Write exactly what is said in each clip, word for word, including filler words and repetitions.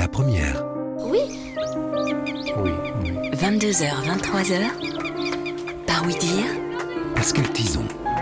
la première. Oui. Oui, oui. vingt-deux heures, vingt-trois heures. Par oui dire. Pascal Tison.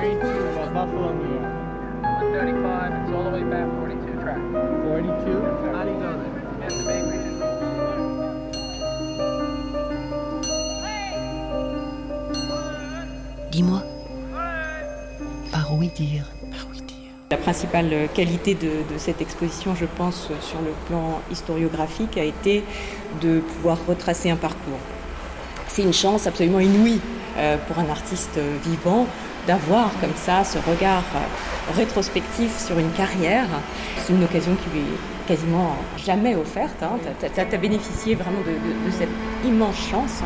Dis-moi. Par oui dire. La principale qualité de, de cette exposition, je pense, sur le plan historiographique, a été de pouvoir retracer un parcours. C'est une chance absolument inouïe euh, pour un artiste vivant d'avoir comme ça ce regard rétrospectif sur une carrière. C'est une occasion qui lui est quasiment jamais offerte. Hein. Tu as bénéficié vraiment de, de, de cette immense chance.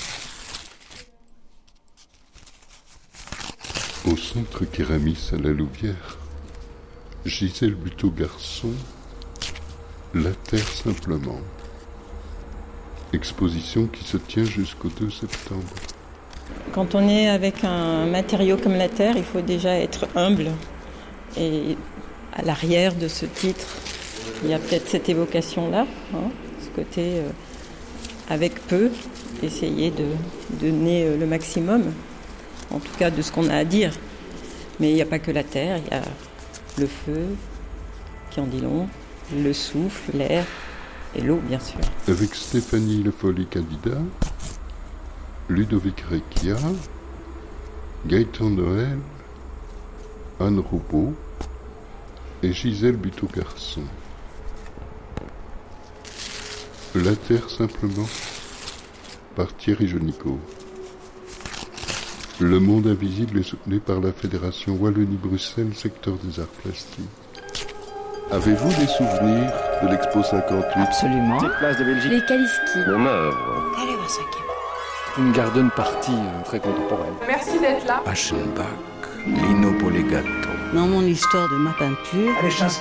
Au centre Kéramis à la Louvière, Gisèle Buteau-Garçon, La Terre simplement. Exposition qui se tient jusqu'au deux septembre. Quand on est avec un matériau comme la terre, il faut déjà être humble. Et à l'arrière de ce titre, il y a peut-être cette évocation-là, hein, ce côté euh, avec peu, essayer de, de donner euh, le maximum, en tout cas de ce qu'on a à dire. Mais il n'y a pas que la terre, il y a le feu qui en dit long, le souffle, l'air et l'eau, bien sûr. Avec Stéphanie Le Folly-Cadida, Ludovic Recchia, Gaëtan Noël, Anne Roubaud et Gisèle Buteau-Garçon. La Terre simplement, par Thierry Genicot. Le monde invisible est soutenu par la Fédération Wallonie-Bruxelles, secteur des arts plastiques. Avez-vous des souvenirs de l'Expo cinquante-huit ? Absolument. Place de Belgique. Les Kaliski. Mon œuvre. C'est une garden party euh, très contemporaine. Merci d'être là. Aschenbach, Lino Polegato. Dans mon histoire de ma peinture,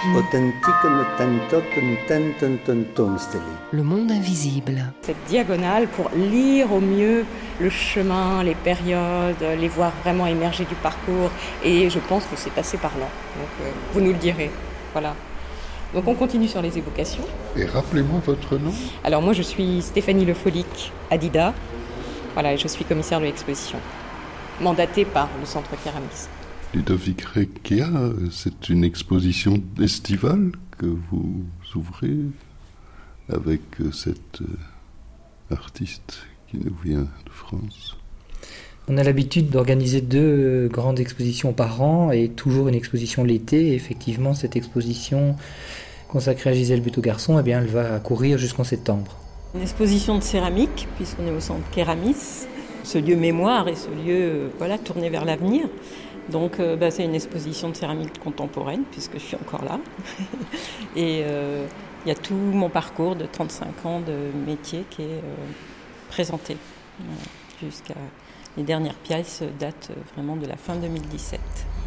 Le monde invisible. Cette diagonale pour lire au mieux le chemin, les périodes, les voir vraiment émerger du parcours. Et je pense que c'est assez parlant. Donc euh, vous nous le direz. Voilà. Donc on continue sur les évocations. Et rappelez-moi votre nom. Alors moi je suis Stéphanie Le Follic, Adida. Voilà, et je suis commissaire de l'exposition, mandatée par le Centre Kéramis. Ludovic Recchia, c'est une exposition estivale que vous ouvrez avec cette artiste qui nous vient de France. On a l'habitude d'organiser deux grandes expositions par an et toujours une exposition l'été. Et effectivement, cette exposition consacrée à Gisèle Buteau-Garçon, eh bien, elle va courir jusqu'en septembre. Une exposition de céramique, puisqu'on est au centre Kéramis, ce lieu mémoire et ce lieu euh, voilà, tourné vers l'avenir. Donc euh, bah, c'est une exposition de céramique contemporaine, puisque je suis encore là. Et il euh, y a tout mon parcours de trente-cinq ans de métier qui est euh, présenté. Voilà, jusqu'à les dernières pièces datent vraiment de la fin deux mille dix-sept.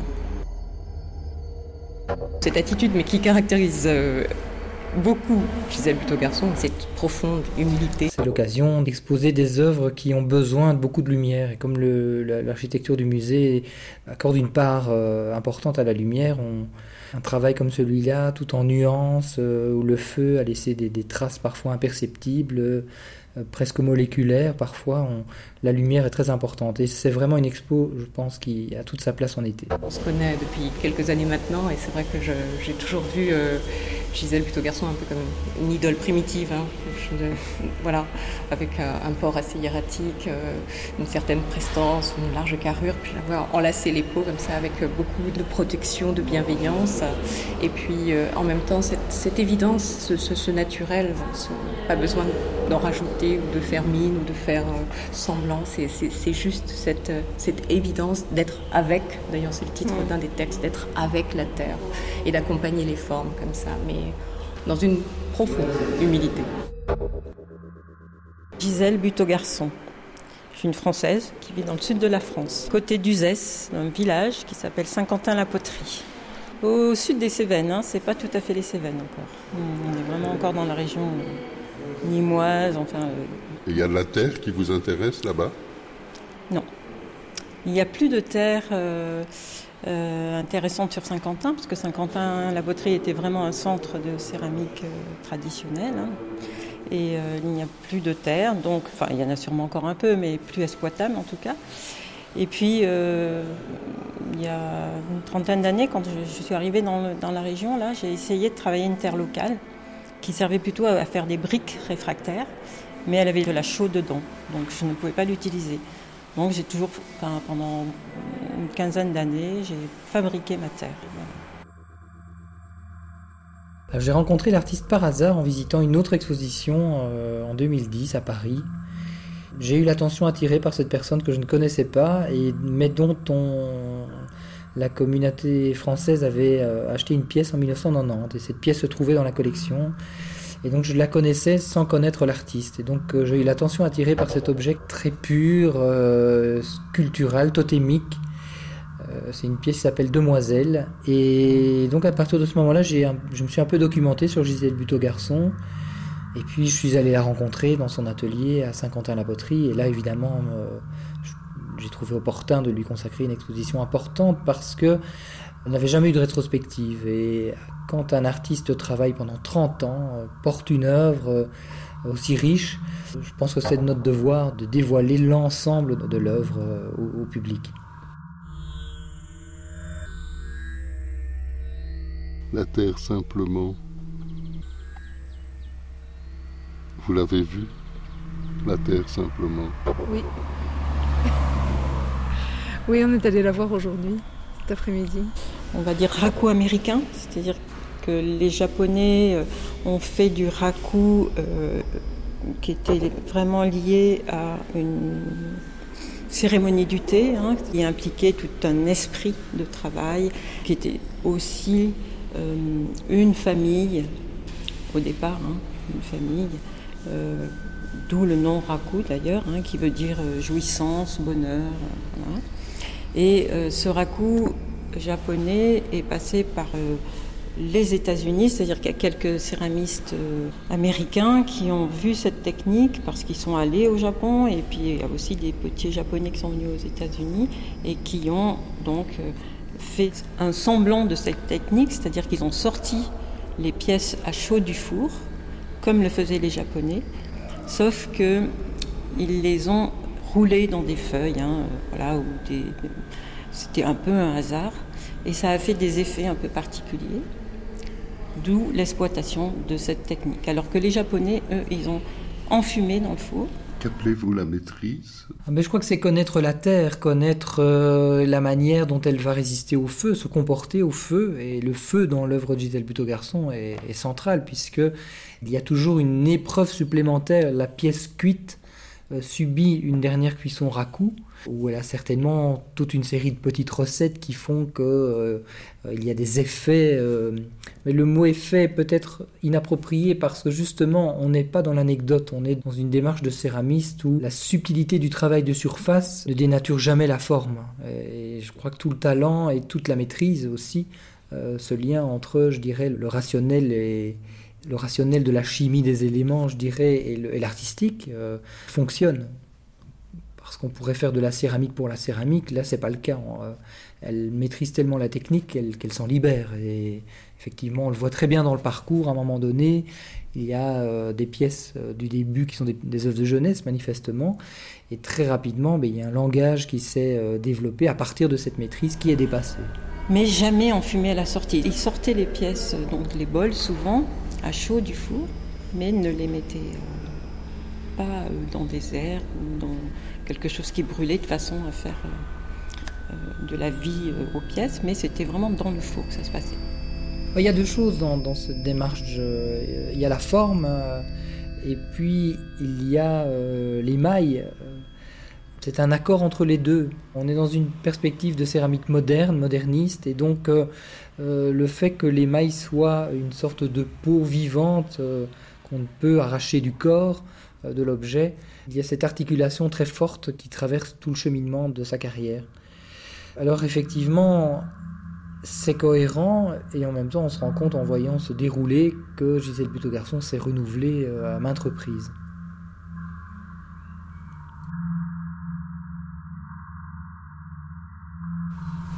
Cette attitude, mais qui caractérise euh, beaucoup Gisèle Buteau-Garçon, cette profonde humilité. C'est l'occasion d'exposer des œuvres qui ont besoin de beaucoup de lumière. Et comme le, la, l'architecture du musée accorde une part euh, importante à la lumière, on, un travail comme celui-là, tout en nuances, euh, où le feu a laissé des, des traces parfois imperceptibles, euh, presque moléculaires parfois, on, la lumière est très importante. Et c'est vraiment une expo, je pense, qui a toute sa place en été. On se connaît depuis quelques années maintenant, et c'est vrai que je, j'ai toujours vu euh, Gisèle Buteau-Garçon un peu comme une idole primitive, hein, je, voilà, avec euh, un port assez hiératique, euh, une certaine prestance, une large carrure, puis la voir enlacer les peaux comme ça avec beaucoup de protection, de bienveillance, et puis euh, en même temps cette, cette évidence, ce, ce, ce naturel, ce, pas besoin d'en rajouter ou de faire mine ou de faire euh, semblant, c'est, c'est, c'est juste cette, cette évidence d'être avec, d'ailleurs c'est le titre d'un des textes, d'être avec la terre et d'accompagner les formes comme ça, mais dans une profonde humilité. Gisèle Buteau-Garçon. Je suis une Française qui vit dans le sud de la France, côté d'Uzès, un village qui s'appelle Saint-Quentin-la-Poterie. Au sud des Cévennes, hein, c'est pas tout à fait les Cévennes encore. On est vraiment encore dans la région nîmoise, enfin... Euh... Et il y a de la terre qui vous intéresse là-bas ? Non. Il n'y a plus de terre... Euh... euh, intéressante sur Saint-Quentin, parce que Saint-Quentin, la poterie était vraiment un centre de céramique euh, traditionnelle. Hein. Et euh, il n'y a plus de terre, donc, enfin il y en a sûrement encore un peu, mais plus exploitable en tout cas. Et puis, euh, il y a une trentaine d'années, quand je, je suis arrivée dans, le, dans la région, là, j'ai essayé de travailler une terre locale qui servait plutôt à, à faire des briques réfractaires, mais elle avait de la chaux dedans, donc je ne pouvais pas l'utiliser. Donc j'ai toujours, enfin, pendant une quinzaine d'années, j'ai fabriqué ma terre. Voilà. J'ai rencontré l'artiste par hasard en visitant une autre exposition euh, en deux mille dix à Paris. J'ai eu l'attention attirée par cette personne que je ne connaissais pas, et, mais dont on, la communauté française avait euh, acheté une pièce en dix-neuf cent quatre-vingt-dix. Et cette pièce se trouvait dans la collection. Et donc je la connaissais sans connaître l'artiste. Et donc euh, j'ai eu l'attention attirée par cet objet très pur, euh, sculptural, totémique. Euh, c'est une pièce qui s'appelle Demoiselle. Et donc à partir de ce moment-là, j'ai un, je me suis un peu documenté sur Gisèle Buteau-Garçon. Et puis je suis allé la rencontrer dans son atelier à Saint-Quentin-la-Poterie. Et là, évidemment, euh, j'ai trouvé opportun de lui consacrer une exposition importante parce que on n'avait jamais eu de rétrospective. Et quand un artiste travaille pendant trente ans, euh, porte une œuvre euh, aussi riche, je pense que c'est de notre devoir de dévoiler l'ensemble de l'œuvre euh, au, au public. La terre simplement. Vous l'avez vu, la terre simplement. Oui. Oui, on est allé la voir aujourd'hui, cet après-midi. On va dire raku américain, c'est-à-dire que les Japonais ont fait du raku euh, qui était vraiment lié à une cérémonie du thé, hein, qui impliquait tout un esprit de travail, qui était aussi euh, une famille, au départ, hein, une famille. Euh, d'où le nom raku d'ailleurs, hein, qui veut dire euh, jouissance, bonheur. Euh, voilà. Et euh, ce raku japonais est passé par euh, les États-Unis, c'est-à-dire qu'il y a quelques céramistes euh, américains qui ont vu cette technique parce qu'ils sont allés au Japon, et puis il y a aussi des petits japonais qui sont venus aux États-Unis et qui ont donc euh, fait un semblant de cette technique, c'est-à-dire qu'ils ont sorti les pièces à chaud du four, comme le faisaient les Japonais, sauf qu'ils les ont roulées dans des feuilles, hein, voilà, ou des, c'était un peu un hasard, et ça a fait des effets un peu particuliers, d'où l'exploitation de cette technique. Alors que les Japonais, eux, ils ont enfumé dans le four. Qu'appelez-vous la maîtrise ? Ah ben je crois que c'est connaître la terre, connaître euh, la manière dont elle va résister au feu, se comporter au feu. Et le feu dans l'œuvre de Gisèle Buteau-Garçon est, est central, puisqu'il y a toujours une épreuve supplémentaire. La pièce cuite euh, subit une dernière cuisson raku, où elle a certainement toute une série de petites recettes qui font qu'il euh, y a des effets. Euh, mais le mot effet est peut-être inapproprié parce que justement, on n'est pas dans l'anecdote, on est dans une démarche de céramiste où la subtilité du travail de surface ne dénature jamais la forme. Et je crois que tout le talent et toute la maîtrise aussi, euh, ce lien entre, je dirais, le rationnel et le rationnel de la chimie des éléments, je dirais, et, le, et l'artistique, euh, fonctionne. Parce qu'on pourrait faire de la céramique pour la céramique, là c'est pas le cas. On, euh, elle maîtrise tellement la technique qu'elle, qu'elle s'en libère. Et effectivement, on le voit très bien dans le parcours. À un moment donné, il y a euh, des pièces euh, du début qui sont des, des œuvres de jeunesse, manifestement. Et très rapidement, ben, il y a un langage qui s'est euh, développé à partir de cette maîtrise qui est dépassée. Mais jamais enfumé à la sortie. Ils sortaient les pièces, donc les bols souvent, à chaud du four, mais ne les mettaient euh, pas euh, dans des airs ou dans quelque chose qui brûlait de façon à faire euh, euh, de la vie euh, aux pièces, mais c'était vraiment dans le four que ça se passait. Il y a deux choses dans, dans cette démarche. De, il y a la forme euh, et puis il y a euh, l'émail. C'est un accord entre les deux. On est dans une perspective de céramique moderne, moderniste, et donc euh, euh, le fait que l'émail soit une sorte de peau vivante euh, qu'on peut arracher du corps de l'objet, il y a cette articulation très forte qui traverse tout le cheminement de sa carrière. Alors effectivement, c'est cohérent, et en même temps on se rend compte en voyant se dérouler que Gisèle Buteau-Garçon s'est renouvelée à maintes reprises.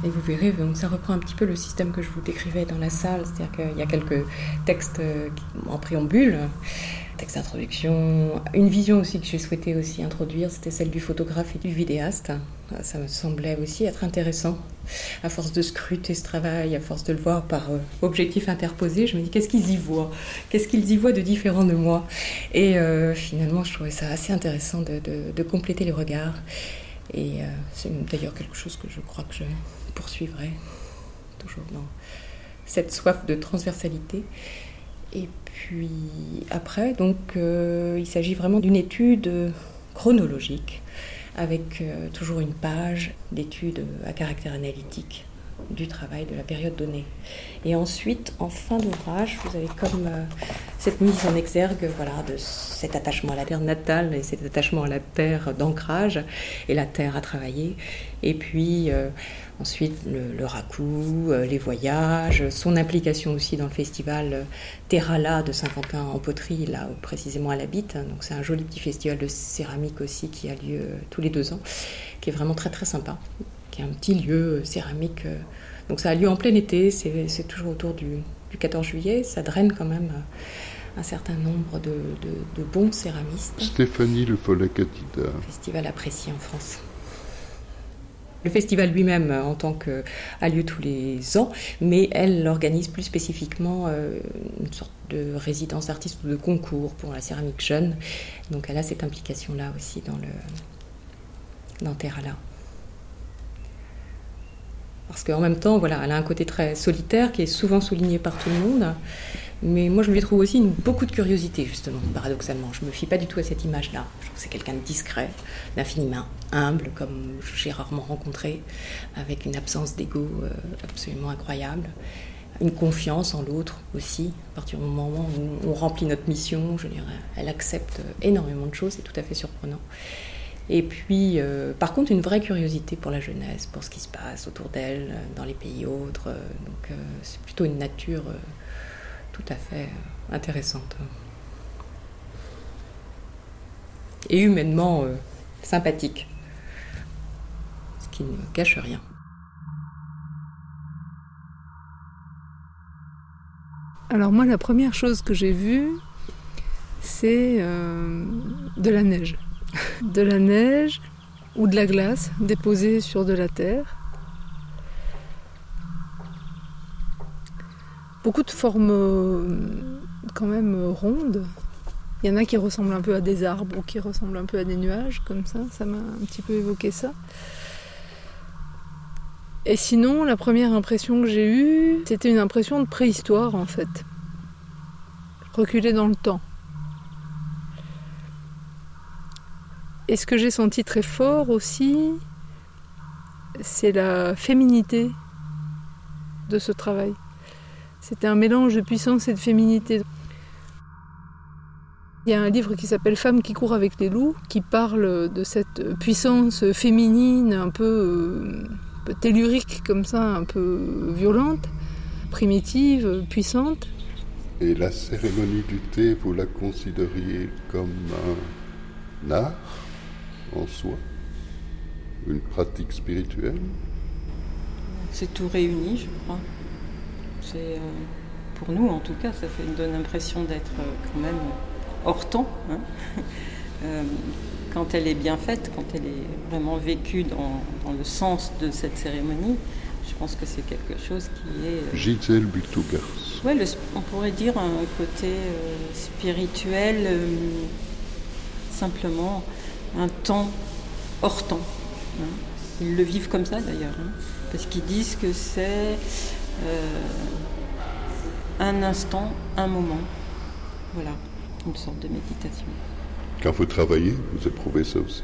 Et vous verrez, donc ça reprend un petit peu le système que je vous décrivais dans la salle, c'est-à-dire qu'il y a quelques textes en préambule, texte d'introduction, une vision aussi que j'ai souhaité aussi introduire, c'était celle du photographe et du vidéaste. Ça me semblait aussi être intéressant. À force de scruter ce travail, à force de le voir par euh, objectif interposé, je me dis qu'est-ce qu'ils y voient ? Qu'est-ce qu'ils y voient de différent de moi ? Et euh, finalement, je trouvais ça assez intéressant de, de, de compléter les regards. Et euh, c'est d'ailleurs quelque chose que je crois que je poursuivrai, toujours dans cette soif de transversalité. Et puis après, donc, euh, il s'agit vraiment d'une étude chronologique, avec euh, toujours une page d'étude à caractère analytique du travail de la période donnée. Et ensuite, en fin d'ouvrage, vous avez comme euh, cette mise en exergue, voilà, de cet attachement à la terre natale et cet attachement à la terre d'ancrage et la terre à travailler. Et puis euh, ensuite le, le raku, euh, les voyages, son implication aussi dans le festival euh, Terrala de Saint-Quentin en poterie, là où, précisément à la Bite. Donc c'est un joli petit festival de céramique aussi qui a lieu euh, tous les deux ans, qui est vraiment très très sympa. Qui est un petit lieu céramique. Donc ça a lieu en plein été, c'est, c'est toujours autour du, du quatorze juillet. Ça draine quand même un certain nombre de, de, de bons céramistes. Stéphanie Le Follet-Catida. Festival apprécié en France. Le festival lui-même, en tant que, a lieu tous les ans, mais elle organise plus spécifiquement euh, une sorte de résidence d'artistes ou de concours pour la céramique jeune. Donc elle a cette implication-là aussi dans le dans Terrala. Parce qu'en même temps, voilà, elle a un côté très solitaire qui est souvent souligné par tout le monde. Mais moi, je lui trouve aussi une, beaucoup de curiosité, justement, paradoxalement. Je ne me fie pas du tout à cette image-là. Je trouve que c'est quelqu'un de discret, d'infiniment humble, comme j'ai rarement rencontré, avec une absence d'ego euh, absolument incroyable. Une confiance en l'autre aussi. À partir du moment où on remplit notre mission, je dirais, elle accepte énormément de choses, c'est tout à fait surprenant. Et puis, euh, par contre, une vraie curiosité pour la jeunesse, pour ce qui se passe autour d'elle, dans les pays autres. Donc, euh, c'est plutôt une nature euh, tout à fait euh, intéressante. Et humainement euh, sympathique. Ce qui ne cache rien. Alors moi, la première chose que j'ai vue, c'est euh, de la neige. De la neige ou de la glace déposée sur de la terre. Beaucoup de formes euh, quand même rondes. Il y en a qui ressemblent un peu à des arbres ou qui ressemblent un peu à des nuages, comme ça. Ça m'a un petit peu évoqué ça. Et sinon, la première impression que j'ai eue, c'était une impression de préhistoire en fait. Reculée dans le temps. Et ce que j'ai senti très fort aussi, c'est la féminité de ce travail. C'était un mélange de puissance et de féminité. Il y a un livre qui s'appelle « Femmes qui courent avec les loups » qui parle de cette puissance féminine un peu, un peu tellurique comme ça, un peu violente, primitive, puissante. Et la cérémonie du thé, vous la considériez comme un art en soi, une pratique spirituelle? C'est tout réuni, je crois. C'est, euh, pour nous, en tout cas, ça fait, donne l'impression d'être euh, quand même hors temps. Hein. euh, quand elle est bien faite, quand elle est vraiment vécue dans, dans le sens de cette cérémonie, je pense que c'est quelque chose qui est... Euh, Gisèle Buteau-Garçon. Ouais, on pourrait dire un côté euh, spirituel, euh, simplement un temps hors temps. Hein. Ils le vivent comme ça d'ailleurs, hein, parce qu'ils disent que c'est euh, un instant, un moment. Voilà, une sorte de méditation. Quand vous travaillez, vous éprouvez ça aussi?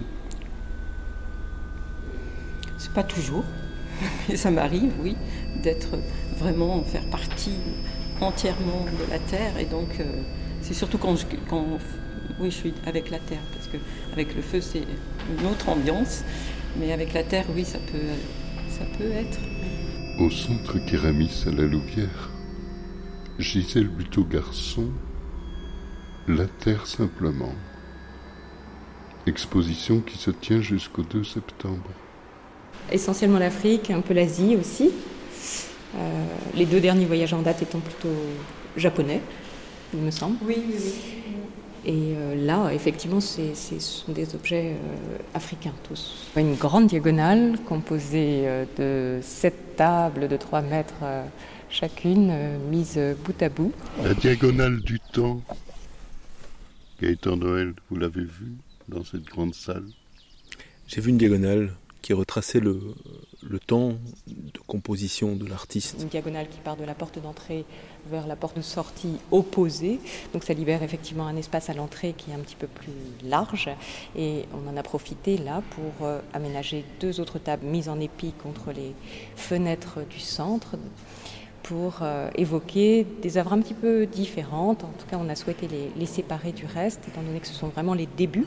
C'est pas toujours, mais ça m'arrive, oui, d'être vraiment, faire partie entièrement de la terre, et donc euh, c'est surtout quand je, quand oui, je suis avec la terre, parce que avec le feu c'est une autre ambiance, mais avec la terre, oui, ça peut, ça peut être. Au centre Kéramis à la Louvière, Gisèle Buteau-Garçon, La Terre simplement. Exposition qui se tient jusqu'au deux septembre. Essentiellement l'Afrique, un peu l'Asie aussi. Euh, les deux derniers voyages en date étant plutôt japonais, il me semble. Oui, oui, oui. Et euh, là, effectivement, c'est, c'est, ce sont des objets euh, africains tous. Une grande diagonale composée euh, de sept tables de trois mètres euh, chacune, euh, mises bout à bout. La diagonale du temps, Gaëtan Noël, vous l'avez vue dans cette grande salle? J'ai vu une diagonale qui retraçait le, le temps de composition de l'artiste. Une diagonale qui part de la porte d'entrée vers la porte de sortie opposée. Donc ça libère effectivement un espace à l'entrée qui est un petit peu plus large. Et on en a profité là pour euh, aménager deux autres tables mises en épi contre les fenêtres du centre pour euh, évoquer des œuvres un petit peu différentes. En tout cas, on a souhaité les, les séparer du reste, étant donné que ce sont vraiment les débuts.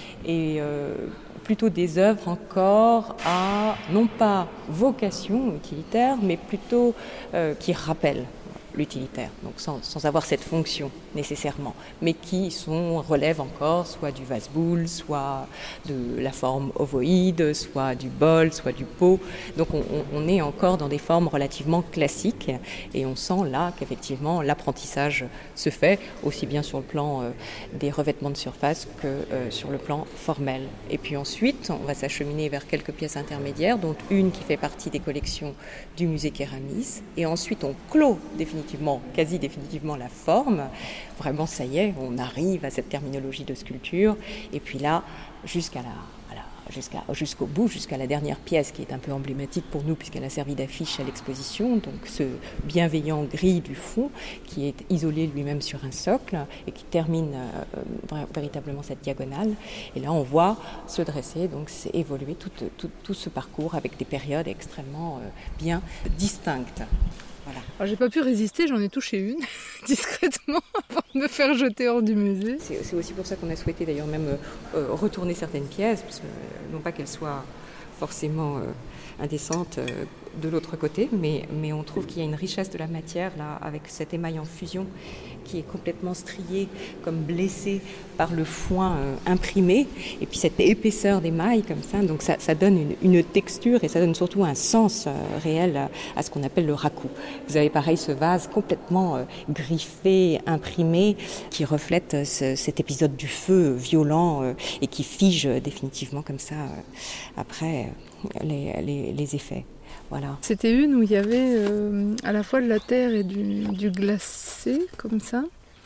Et euh, plutôt des œuvres encore à, non pas vocation utilitaire, mais plutôt euh, qui rappellent l'utilitaire, donc sans, sans avoir cette fonction nécessairement, mais qui sont, relèvent encore soit du vase-boule, soit de la forme ovoïde, soit du bol, soit du pot. Donc on, on est encore dans des formes relativement classiques et on sent là qu'effectivement l'apprentissage se fait aussi bien sur le plan euh, des revêtements de surface que euh, sur le plan formel. Et puis ensuite, on va s'acheminer vers quelques pièces intermédiaires, dont une qui fait partie des collections du musée Kéramis. Et ensuite, on clôt définitivement, quasi définitivement la forme. Vraiment, ça y est, on arrive à cette terminologie de sculpture. Et puis là, jusqu'à la, à la, jusqu'à, jusqu'au bout, jusqu'à la dernière pièce qui est un peu emblématique pour nous puisqu'elle a servi d'affiche à l'exposition. Donc ce bienveillant gris du fond qui est isolé lui-même sur un socle et qui termine euh, véritablement cette diagonale. Et là, on voit se dresser, donc c'est évoluer tout, tout, tout ce parcours avec des périodes extrêmement euh, bien distinctes. Voilà. Alors, j'ai pas pu résister, j'en ai touché une discrètement avant de me faire jeter hors du musée. C'est, c'est aussi pour ça qu'on a souhaité d'ailleurs même euh, retourner certaines pièces, parce que, euh, non pas qu'elles soient forcément euh, indécentes euh, de l'autre côté, mais, mais on trouve qu'il y a une richesse de la matière là, avec cet émail en fusion qui est complètement strié, comme blessé par le foin euh, imprimé, et puis cette épaisseur d'émail comme ça, donc ça, ça donne une, une texture et ça donne surtout un sens euh, réel à, à ce qu'on appelle le raku. Vous avez pareil ce vase complètement euh, griffé, imprimé, qui reflète euh, ce, cet épisode du feu violent euh, et qui fige euh, définitivement comme ça euh, après euh, les, les, les effets. Voilà. C'était une où il y avait euh, à la fois de la terre et du, du glacé, comme ça.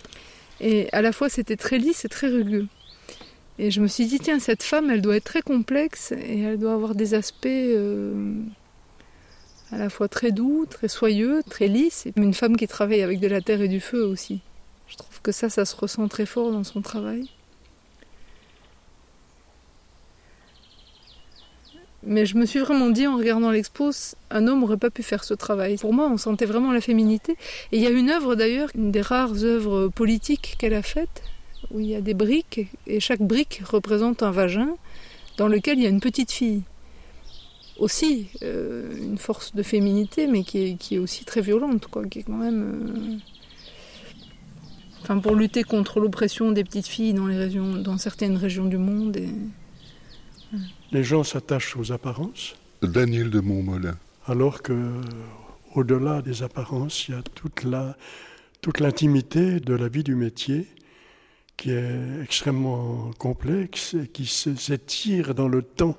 Et à la fois c'était très lisse et très rugueux. Et je me suis dit, tiens, cette femme, elle doit être très complexe et elle doit avoir des aspects euh, à la fois très doux, très soyeux, très lisses. Et une femme qui travaille avec de la terre et du feu aussi. Je trouve que ça, ça se ressent très fort dans son travail. Mais je me suis vraiment dit, en regardant l'expo, un homme n'aurait pas pu faire ce travail. Pour moi, on sentait vraiment la féminité. Et il y a une œuvre d'ailleurs, une des rares œuvres politiques qu'elle a faites, où il y a des briques, et chaque brique représente un vagin dans lequel il y a une petite fille. Aussi, euh, une force de féminité, mais qui est, qui est aussi très violente, quoi, qui est quand même... Euh... Enfin, pour lutter contre l'oppression des petites filles dans, les régions, dans certaines régions du monde. Et... Les gens s'attachent aux apparences. Daniel de Montmollin. Alors que, au-delà des apparences, il y a toute, la, toute l'intimité de la vie du métier qui est extrêmement complexe et qui s'étire dans le temps.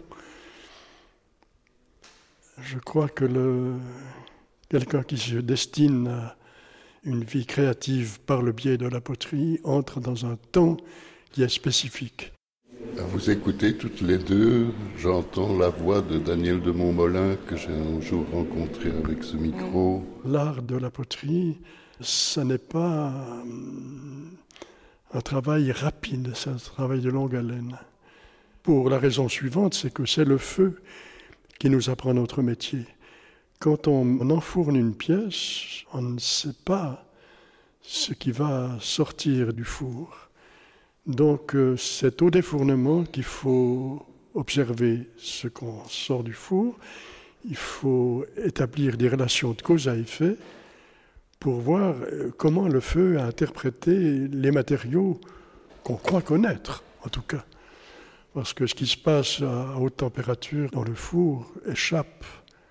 Je crois que le, quelqu'un qui se destine à une vie créative par le biais de la poterie entre dans un temps qui est spécifique. À vous écouter toutes les deux, j'entends la voix de Daniel de Montmollin que j'ai un jour rencontré avec ce micro. L'art de la poterie, ça n'est pas un travail rapide, c'est un travail de longue haleine. Pour la raison suivante, c'est que c'est le feu qui nous apprend notre métier. Quand on enfourne une pièce, on ne sait pas ce qui va sortir du four. Donc euh, c'est au défournement qu'il faut observer ce qu'on sort du four. Il faut établir des relations de cause à effet pour voir euh, comment le feu a interprété les matériaux qu'on croit connaître, en tout cas. Parce que ce qui se passe à haute température dans le four échappe,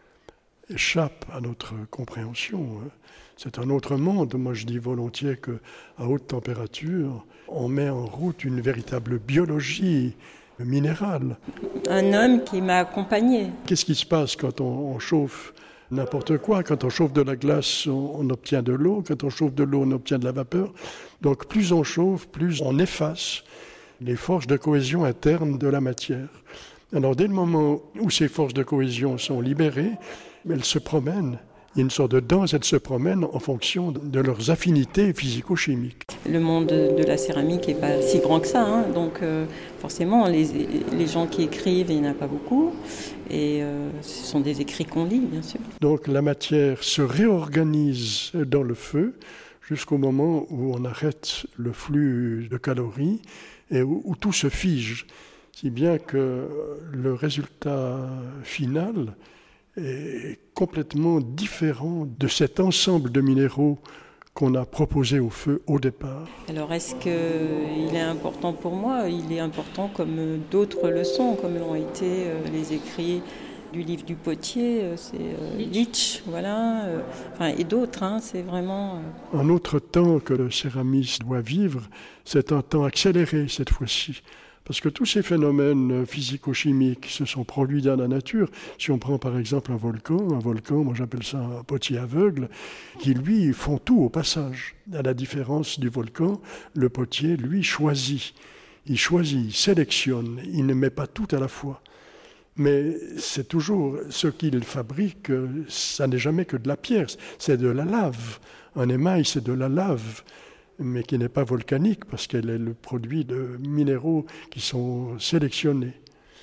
échappe à notre compréhension. C'est un autre monde. Moi, je dis volontiers qu'à haute température, on met en route une véritable biologie minérale. Un homme qui m'a accompagné. Qu'est-ce qui se passe quand on, on chauffe n'importe quoi? Quand on chauffe de la glace, on, on obtient de l'eau. Quand on chauffe de l'eau, on obtient de la vapeur. Donc, plus on chauffe, plus on efface les forces de cohésion interne de la matière. Alors, dès le moment où ces forces de cohésion sont libérées, elles se promènent. Il y a une sorte de danse, elles se promènent en fonction de leurs affinités physico-chimiques. Le monde de la céramique n'est pas si grand que ça, hein. Donc euh, forcément, les, les gens qui écrivent, il n'y en a pas beaucoup. Et euh, ce sont des écrits qu'on lit, bien sûr. Donc la matière se réorganise dans le feu jusqu'au moment où on arrête le flux de calories et où, où tout se fige. Si bien que le résultat final est complètement différent de cet ensemble de minéraux qu'on a proposé au feu au départ. Alors est-ce qu'il est important pour moi? Il est important comme d'autres leçons, comme l'ont été les écrits du livre du potier, c'est euh, Leach, voilà, euh, enfin, et d'autres, hein, c'est vraiment... Euh... Un autre temps que le céramiste doit vivre, c'est un temps accéléré cette fois-ci. Parce que tous ces phénomènes physico-chimiques se sont produits dans la nature. Si on prend par exemple un volcan, un volcan, moi j'appelle ça un potier aveugle, qui lui font tout au passage. À la différence du volcan, le potier, lui, choisit. Il choisit, il sélectionne, il ne met pas tout à la fois. Mais c'est toujours ce qu'il fabrique, ça n'est jamais que de la pierre, c'est de la lave. Un émail, c'est de la lave, mais qui n'est pas volcanique parce qu'elle est le produit de minéraux qui sont sélectionnés.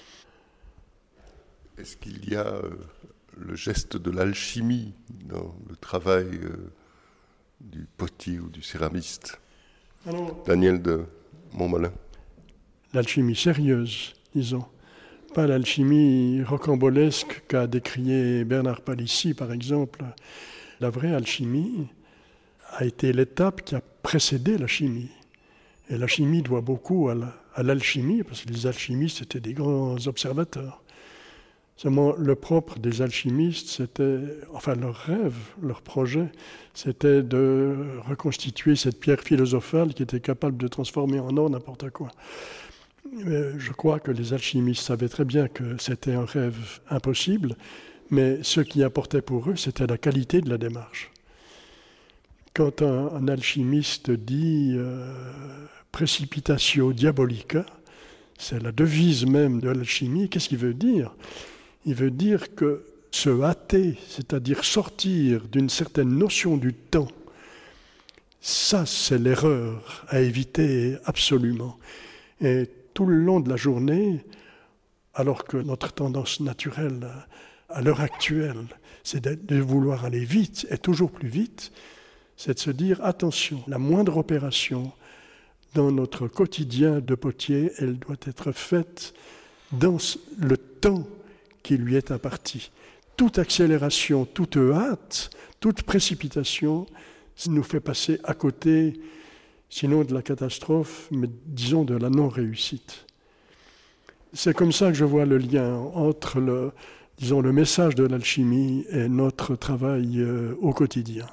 Est-ce qu'il y a euh, le geste de l'alchimie dans le travail euh, du potier ou du céramiste? Alors, Daniel de Montmalin. L'alchimie sérieuse, disons. Pas l'alchimie rocambolesque qu'a décrié Bernard Palissy, par exemple. La vraie alchimie a été l'étape qui a précédé la chimie. Et la chimie doit beaucoup à, la, à l'alchimie, parce que les alchimistes étaient des grands observateurs. Seulement, le propre des alchimistes, c'était, enfin leur rêve, leur projet, c'était de reconstituer cette pierre philosophale qui était capable de transformer en or n'importe quoi. Mais je crois que les alchimistes savaient très bien que c'était un rêve impossible, mais ce qui importait pour eux, c'était la qualité de la démarche. Quand un, un alchimiste dit euh, « precipitatio diabolica », c'est la devise même de l'alchimie, qu'est-ce qu'il veut dire? Il veut dire que se hâter, c'est-à-dire sortir d'une certaine notion du temps, ça c'est l'erreur à éviter absolument. Et tout le long de la journée, alors que notre tendance naturelle à l'heure actuelle, c'est de, de vouloir aller vite et toujours plus vite, c'est de se dire, attention, la moindre opération dans notre quotidien de potier, elle doit être faite dans le temps qui lui est imparti. Toute accélération, toute hâte, toute précipitation nous fait passer à côté, sinon de la catastrophe, mais disons de la non-réussite. C'est comme ça que je vois le lien entre le, disons, le message de l'alchimie et notre travail euh, au quotidien.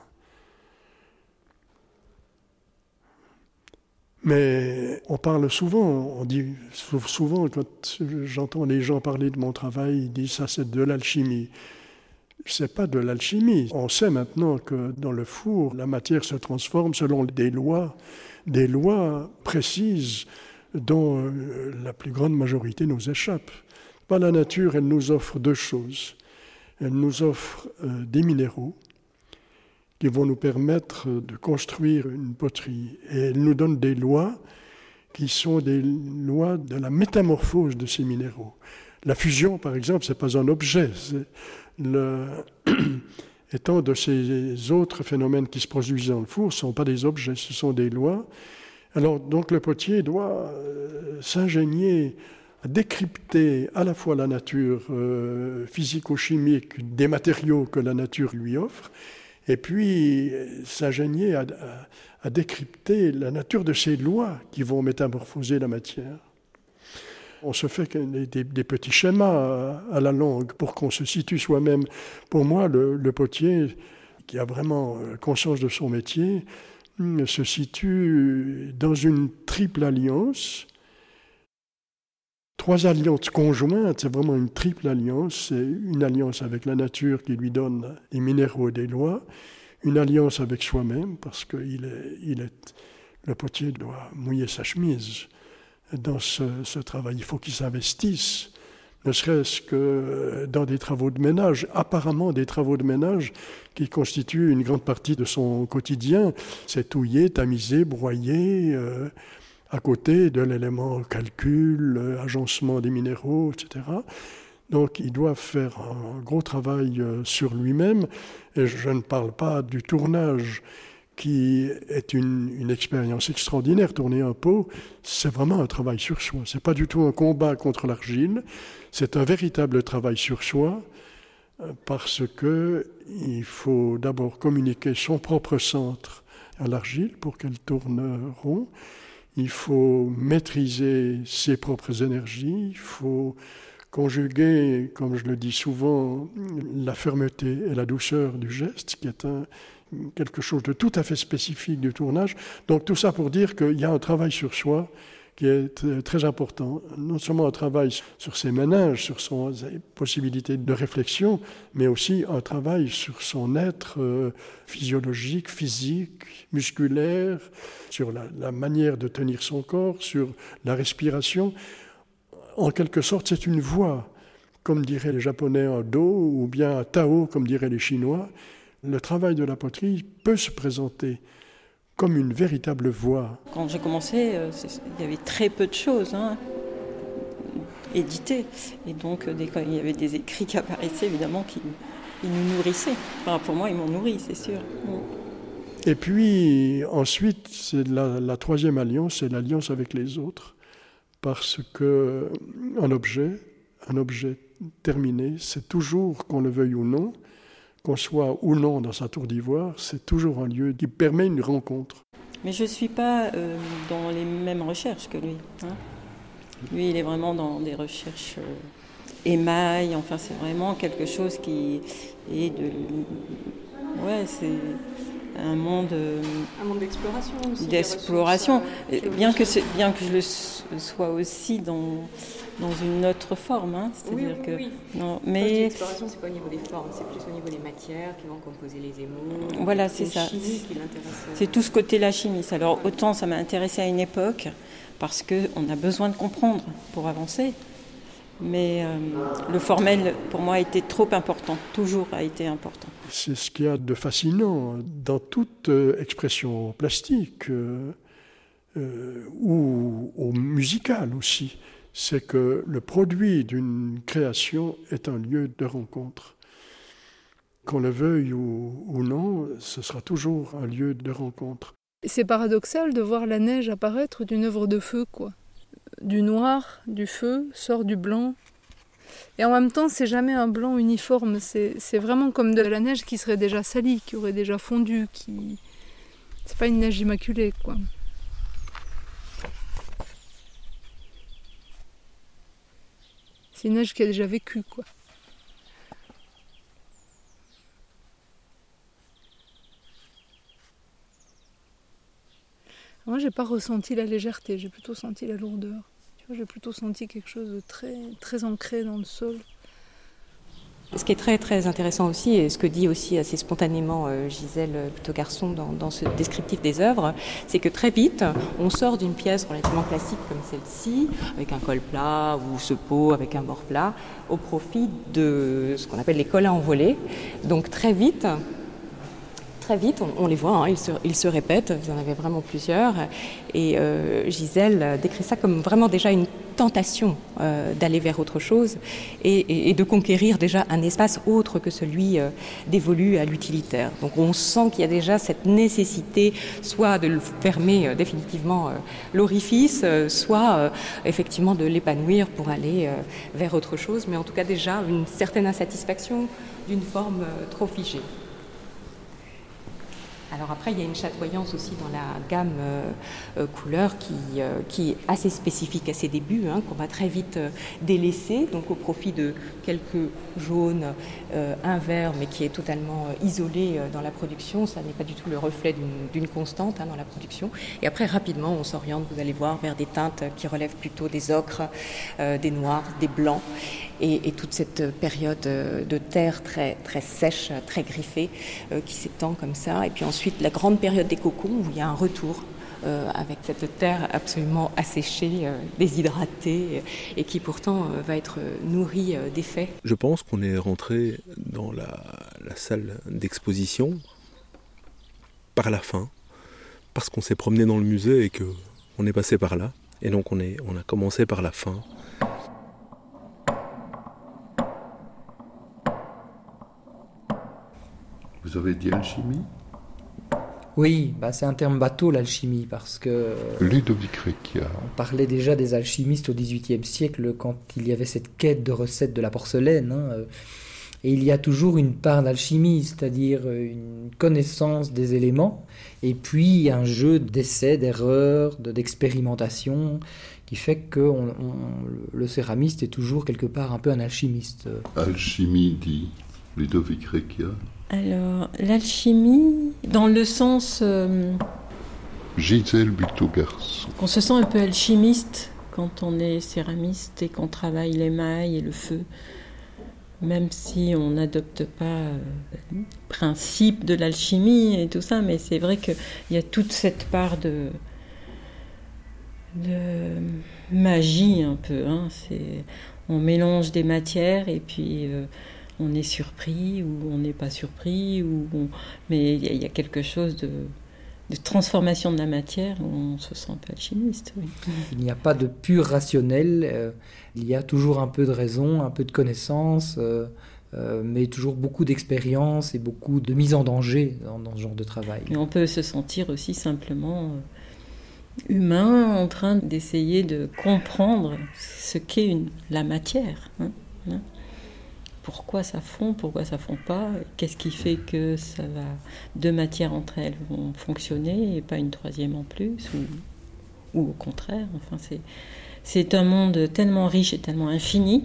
Mais on parle souvent, on dit souvent, quand j'entends les gens parler de mon travail, ils disent ça c'est de l'alchimie. C'est pas de l'alchimie. On sait maintenant que dans le four, la matière se transforme selon des lois, des lois précises dont euh, la plus grande majorité nous échappe. Par la nature, elle nous offre deux choses. Elle nous offre euh, des minéraux qui vont nous permettre de construire une poterie. Et elle nous donne des lois qui sont des lois de la métamorphose de ces minéraux. La fusion, par exemple, ce n'est pas un objet. C'est le... Étant de ces autres phénomènes qui se produisent dans le four, ce ne sont pas des objets, ce sont des lois. Alors, donc, le potier doit euh, s'ingénier à décrypter à la fois la nature euh, physico-chimique des matériaux que la nature lui offre, et puis s'ingénier à, à, à décrypter la nature de ces lois qui vont métamorphoser la matière. On se fait des, des petits schémas à la langue pour qu'on se situe soi-même. Pour moi, le, le potier, qui a vraiment conscience de son métier, se situe dans une triple alliance. Trois alliances conjointes, c'est vraiment une triple alliance. C'est une alliance avec la nature qui lui donne des minéraux et des lois, une alliance avec soi-même, parce que il est, il est, le potier doit mouiller sa chemise dans ce, ce travail. Il faut qu'il s'investisse, ne serait-ce que dans des travaux de ménage, apparemment des travaux de ménage qui constituent une grande partie de son quotidien. C'est touiller, tamiser, broyer, euh, à côté de l'élément calcul, euh, agencement des minéraux, et cetera. Donc il doit faire un gros travail euh, sur lui-même, et je ne parle pas du tournage, qui est une, une expérience extraordinaire. Tourner un pot, c'est vraiment un travail sur soi. Ce n'est pas du tout un combat contre l'argile, c'est un véritable travail sur soi, parce qu'il faut d'abord communiquer son propre centre à l'argile pour qu'elle tourne rond. Il faut maîtriser ses propres énergies, il faut conjuguer, comme je le dis souvent, la fermeté et la douceur du geste, qui est un quelque chose de tout à fait spécifique du tournage. Donc tout ça pour dire qu'il y a un travail sur soi qui est très important. Non seulement un travail sur ses méninges, sur son, ses possibilités de réflexion, mais aussi un travail sur son être euh, physiologique, physique, musculaire, sur la, la manière de tenir son corps, sur la respiration. En quelque sorte, c'est une voie, comme diraient les Japonais, un do, ou bien un tao, comme diraient les Chinois. Le travail de la poterie peut se présenter comme une véritable voie. Quand j'ai commencé, il y avait très peu de choses hein, éditées. Et donc, dès qu'il y avait des écrits qui apparaissaient, évidemment, qui ils nous nourrissaient. Enfin, pour moi, ils m'ont nourri, c'est sûr. Et puis, ensuite, c'est la, la troisième alliance, c'est l'alliance avec les autres. Parce qu'un objet, un objet terminé, c'est toujours, qu'on le veuille ou non, qu'on soit ou non dans sa tour d'ivoire, c'est toujours un lieu qui permet une rencontre. Mais je ne suis pas euh, dans les mêmes recherches que lui. Hein. Lui, il est vraiment dans des recherches euh, émail, enfin c'est vraiment quelque chose qui est de... Ouais, c'est un monde... Euh, un monde d'exploration aussi. D'exploration, bien que, c'est, bien que je le sois aussi dans... dans une autre forme, hein. C'est-à-dire oui, que oui. non, mais mais l'exploration, c'est pas au niveau des formes, c'est plus au niveau des matières qui vont composer les émaux. Voilà, c'est, c'est ça. Chimie qui l'intéresse. C'est tout ce côté-là chimiste. Alors autant ça m'a intéressé à une époque parce que on a besoin de comprendre pour avancer, mais euh, le formel pour moi a été trop important, toujours a été important. C'est ce qu'il y a de fascinant dans toute euh, expression plastique euh, euh, ou, ou musicale aussi. C'est que le produit d'une création est un lieu de rencontre. Qu'on le veuille ou, ou non, ce sera toujours un lieu de rencontre. C'est paradoxal de voir la neige apparaître d'une œuvre de feu, quoi. Du noir, du feu, sort du blanc. Et en même temps, c'est jamais un blanc uniforme. C'est, c'est vraiment comme de la neige qui serait déjà salie, qui aurait déjà fondu. Qui... C'est pas une neige immaculée, quoi. C'est une neige qui a déjà vécu, quoi. Moi, j'ai pas ressenti la légèreté, j'ai plutôt senti la lourdeur. Tu vois, j'ai plutôt senti quelque chose de très, très ancré dans le sol. Ce qui est très très intéressant aussi, et ce que dit aussi assez spontanément euh, Gisèle Buteau-Garçon dans, dans ce descriptif des œuvres, c'est que très vite, on sort d'une pièce relativement classique comme celle-ci, avec un col plat ou ce pot avec un bord plat, au profit de ce qu'on appelle les cols à envoler. Donc très vite, très vite, on, on les voit, hein, ils, se, ils se répètent, vous en avez vraiment plusieurs, et euh, Gisèle décrit ça comme vraiment déjà une tentation euh, d'aller vers autre chose et, et, et de conquérir déjà un espace autre que celui euh, dévolu à l'utilitaire. Donc on sent qu'il y a déjà cette nécessité soit de fermer euh, définitivement euh, l'orifice, euh, soit euh, effectivement de l'épanouir pour aller euh, vers autre chose, mais en tout cas déjà une certaine insatisfaction d'une forme euh, trop figée. Alors après, il y a une chatoyance aussi dans la gamme euh, euh, couleur qui, euh, qui est assez spécifique à ses débuts, hein, qu'on va très vite euh, délaisser, donc au profit de quelques jaunes, euh, un vert, mais qui est totalement euh, isolé euh, dans la production. Ça n'est pas du tout le reflet d'une, d'une constante hein, dans la production. Et après, rapidement, on s'oriente, vous allez voir, vers des teintes qui relèvent plutôt des ocres, euh, des noirs, des blancs. Et, et toute cette période de terre très, très sèche, très griffée, euh, qui s'étend comme ça. Et puis ensuite, la grande période des cocons, où il y a un retour euh, avec cette terre absolument asséchée, euh, déshydratée, et qui pourtant euh, va être nourrie euh, d'effets. Je pense qu'on est rentré dans la, la salle d'exposition par la fin, parce qu'on s'est promené dans le musée et qu'on est passé par là. Et donc on, est, on a commencé par la fin. Vous avez dit alchimie ? Oui, bah c'est un terme bateau l'alchimie parce que... Ludovic Recchia. On parlait déjà des alchimistes au dix-huitième siècle quand il y avait cette quête de recettes de la porcelaine. Hein, et il y a toujours une part d'alchimie, c'est-à-dire une connaissance des éléments et puis un jeu d'essais, d'erreurs, de, d'expérimentation qui fait que on, on, le céramiste est toujours quelque part un peu un alchimiste. Alchimie dit Ludovic Recchia. Alors, l'alchimie, dans le sens... Euh, Gisèle Buteau-Garçon. Qu'on se sent un peu alchimiste quand on est céramiste et qu'on travaille l'émail et le feu, même si on n'adopte pas euh, le principe de l'alchimie et tout ça, mais c'est vrai qu'il y a toute cette part de, de magie un peu. Hein, c'est, on mélange des matières et puis... Euh, on est surpris ou on n'est pas surpris, ou on... mais il y, y a quelque chose de, de transformation de la matière où on se sent un peu alchimiste. Oui. Il n'y a pas de pur rationnel, euh, il y a toujours un peu de raison, un peu de connaissance, euh, euh, mais toujours beaucoup d'expérience et beaucoup de mise en danger dans, dans ce genre de travail. Mais on peut se sentir aussi simplement euh, humain en train d'essayer de comprendre ce qu'est une, la matière. Hein, hein. Pourquoi ça fond, pourquoi ça fond pas, qu'est-ce qui fait que ça va, deux matières entre elles vont fonctionner et pas une troisième en plus, ou, ou au contraire. Enfin, c'est, c'est un monde tellement riche et tellement infini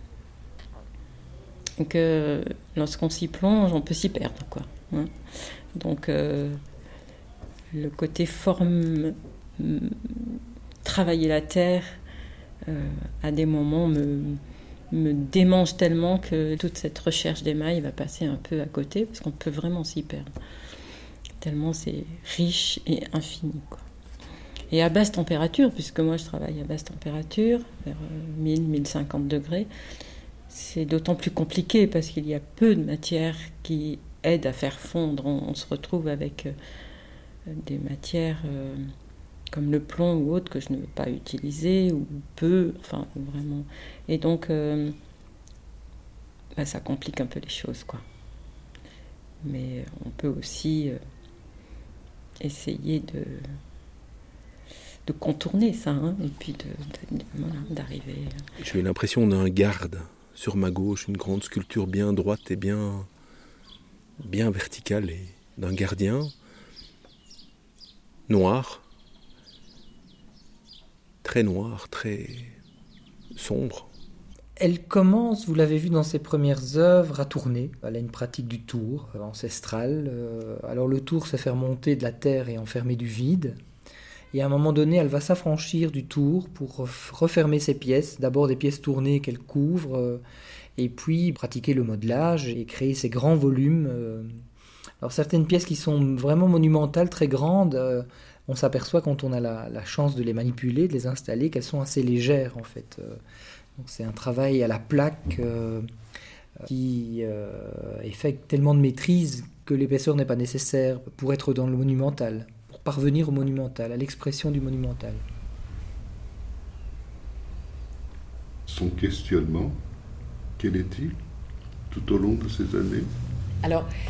que lorsqu'on s'y plonge, on peut s'y perdre, quoi. Hein. Donc, euh, le côté forme, travailler la terre, euh, à des moments me... me démange tellement que toute cette recherche d'émail va passer un peu à côté, parce qu'on peut vraiment s'y perdre. Tellement c'est riche et infini, quoi. Et à basse température, puisque moi je travaille à basse température, vers mille à mille cinquante degrés, c'est d'autant plus compliqué parce qu'il y a peu de matière qui aident à faire fondre. On, on se retrouve avec euh, des matières... Euh, comme le plomb ou autre que je ne veux pas utiliser, ou peu, enfin vraiment. Et donc, euh, bah, ça complique un peu les choses, quoi. Mais on peut aussi euh, essayer de, de contourner ça, hein, et puis de, de, voilà, d'arriver... J'ai eu l'impression d'un garde sur ma gauche, une grande sculpture bien droite et bien, bien verticale, et d'un gardien noir, très noir, très sombre. Elle commence, vous l'avez vu dans ses premières œuvres, à tourner. Elle a une pratique du tour euh, ancestrale. Euh, alors le tour, c'est faire monter de la terre et enfermer du vide. Et à un moment donné, elle va s'affranchir du tour pour refermer ses pièces. D'abord des pièces tournées qu'elle couvre, euh, et puis pratiquer le modelage et créer ces grands volumes. Euh. Alors certaines pièces qui sont vraiment monumentales, très grandes, euh, on s'aperçoit quand on a la, la chance de les manipuler, de les installer, qu'elles sont assez légères en fait. Donc c'est un travail à la plaque euh, qui euh, est fait avec tellement de maîtrise que l'épaisseur n'est pas nécessaire pour être dans le monumental, pour parvenir au monumental, à l'expression du monumental. Son questionnement, quel est-il tout au long de ces années ? Alors,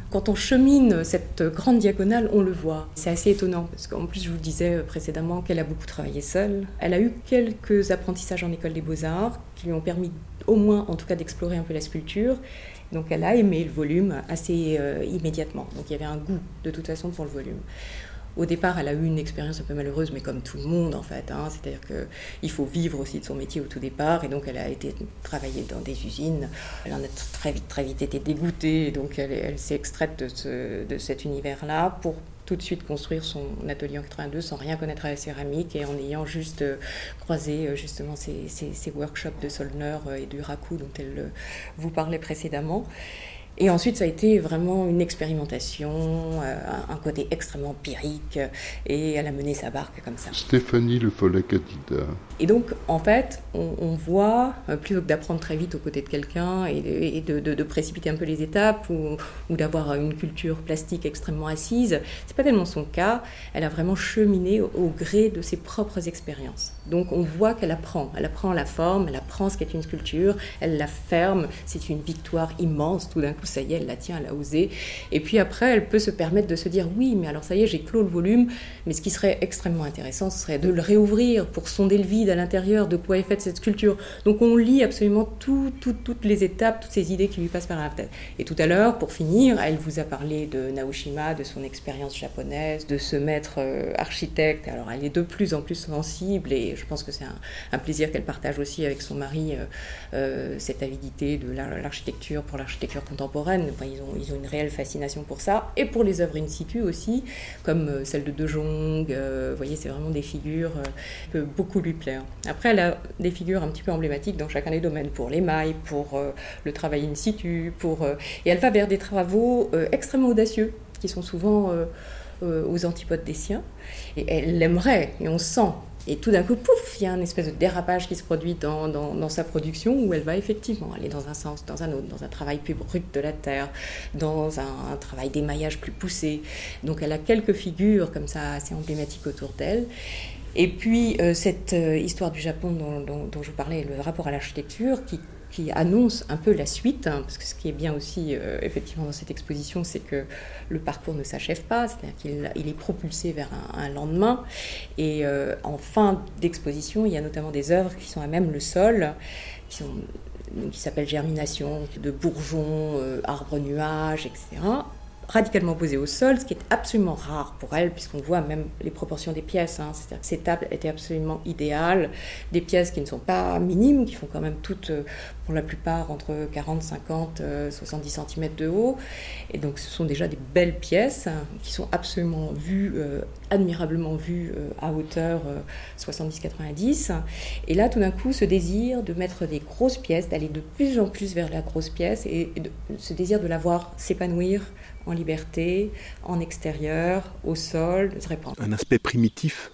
Quand on chemine cette grande diagonale, on le voit. C'est assez étonnant, parce qu'en plus, je vous disais précédemment qu'elle a beaucoup travaillé seule. Elle a eu quelques apprentissages en école des beaux-arts qui lui ont permis au moins, en tout cas, d'explorer un peu la sculpture. Donc elle a aimé le volume assez euh, immédiatement. Donc il y avait un goût, de toute façon, pour le volume. Au départ, elle a eu une expérience un peu malheureuse, mais comme tout le monde, en fait. Hein, c'est-à-dire qu'il faut vivre aussi de son métier au tout départ. Et donc, elle a été travailler dans des usines. Elle en a très vite, très vite été dégoûtée. Et donc, elle, elle s'est extraite de, ce, de cet univers-là pour tout de suite construire son atelier en quatre-vingt-deux sans rien connaître à la céramique et en ayant juste euh, croisé euh, justement ces, ces, ces workshops de Sollner et du Raku dont elle euh, vous parlait précédemment. Et ensuite, ça a été vraiment une expérimentation, euh, un côté extrêmement empirique, et elle a mené sa barque comme ça. Stéphanie Le Follet-Candida. Et donc, en fait, on, on voit, euh, plutôt que d'apprendre très vite aux côtés de quelqu'un et, de, et de, de, de précipiter un peu les étapes ou, ou d'avoir une culture plastique extrêmement assise, c'est pas tellement son cas. Elle a vraiment cheminé au, au gré de ses propres expériences. Donc, on voit qu'elle apprend. Elle apprend la forme, elle apprend ce qu'est une sculpture, elle la ferme. C'est une victoire immense, tout d'un coup. Ça y est, elle la tient, elle a osé. Et puis après, elle peut se permettre de se dire oui, mais alors ça y est, j'ai clos le volume. Mais ce qui serait extrêmement intéressant, ce serait de le réouvrir pour sonder le vide à l'intérieur, de quoi est faite cette sculpture. Donc on lit absolument tout, tout, toutes les étapes, toutes ces idées qui lui passent par la tête. Et tout à l'heure, pour finir, elle vous a parlé de Naoshima, de son expérience japonaise, de ce maître euh, architecte. Alors elle est de plus en plus sensible et je pense que c'est un, un plaisir qu'elle partage aussi avec son mari, euh, euh, cette avidité de l'architecture pour l'architecture contemporaine. Enfin, ils, ont, ils ont une réelle fascination pour ça, et pour les œuvres in situ aussi, comme euh, celle de De Jong. Euh, vous voyez, c'est vraiment des figures euh, qui peuvent beaucoup lui plaire. Après, elle a des figures un petit peu emblématiques dans chacun des domaines, pour l'émail, pour euh, le travail in situ, pour, euh, et elle va vers des travaux euh, extrêmement audacieux, qui sont souvent euh, euh, aux antipodes des siens, et elle l'aimerait, et on sent. Et tout d'un coup, pouf, il y a une espèce de dérapage qui se produit dans, dans, dans sa production où elle va effectivement aller dans un sens, dans un autre, dans un travail plus brut de la terre, dans un, un travail d'émaillage plus poussé. Donc elle a quelques figures comme ça assez emblématiques autour d'elle. Et puis euh, cette euh, histoire du Japon dont, dont, dont je vous parlais, le rapport à l'architecture qui qui annonce un peu la suite, hein, parce que ce qui est bien aussi, euh, effectivement, dans cette exposition, c'est que le parcours ne s'achève pas, c'est-à-dire qu'il il est propulsé vers un, un lendemain. Et euh, en fin d'exposition, il y a notamment des œuvres qui sont à même le sol, qui sont qui s'appellent Germination, de bourgeons, euh, arbres nuages, et cetera, radicalement posées au sol, ce qui est absolument rare pour elle, puisqu'on voit même les proportions des pièces. Hein. C'est-à-dire que ces tables étaient absolument idéales, des pièces qui ne sont pas minimes, qui font quand même toutes, pour la plupart, entre quarante, cinquante, soixante-dix centimètres de haut. Et donc ce sont déjà des belles pièces hein, qui sont absolument vues, euh, admirablement vues euh, à hauteur euh, soixante-dix à quatre-vingt-dix. Et là, tout d'un coup, ce désir de mettre des grosses pièces, d'aller de plus en plus vers la grosse pièce, et de, ce désir de la voir s'épanouir en liberté, en extérieur, au sol, de se répandre. Un aspect primitif,